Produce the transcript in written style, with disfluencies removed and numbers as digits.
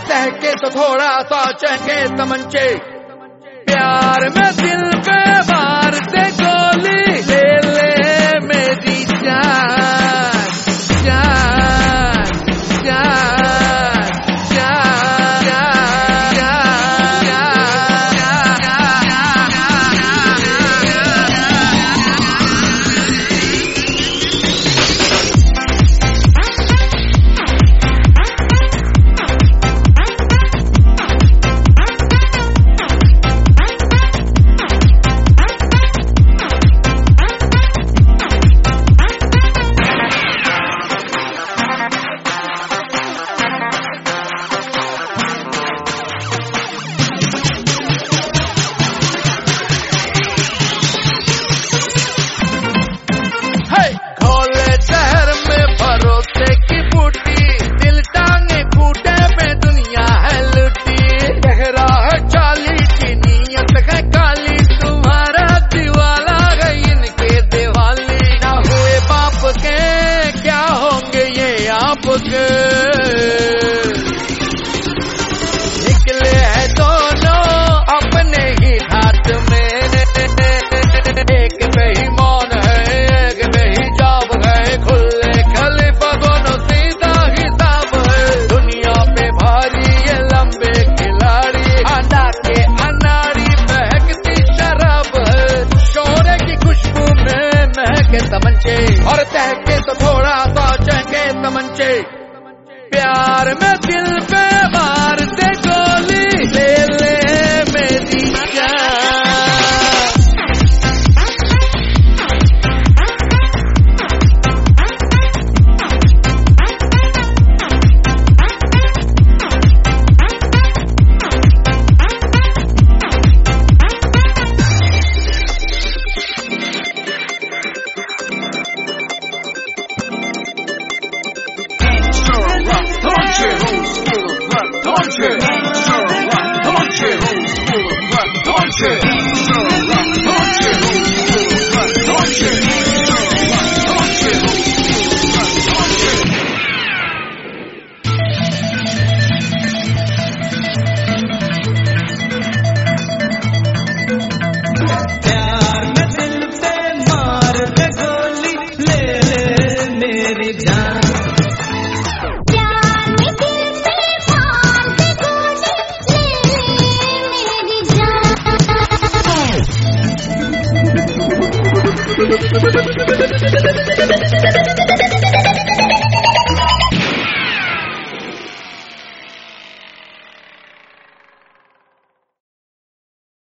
तहके तो थोड़ा सा चहके तमंचे, प्यार में दिल पे वार से गोली ले ले मेरी जान जान जान जान निकले हैं दोनों अपने ही हाथ में, एक पे ही मौन है एक पे ही जाब है, खुले खलीफा दोनों सीधा हिसाब है। दुनिया पे भारी ये लंबे खिलाड़ी, अना के अनाड़ी महकती शराब है, शोरे की खुशबू में महके तमंचे और तहके तो थोड़ा सा चहके तमंचे, प्यार में दिल पे वार से गोली ले ले मेरी प्यार में दिल पे मार दे गोली ले ले मेरी जान।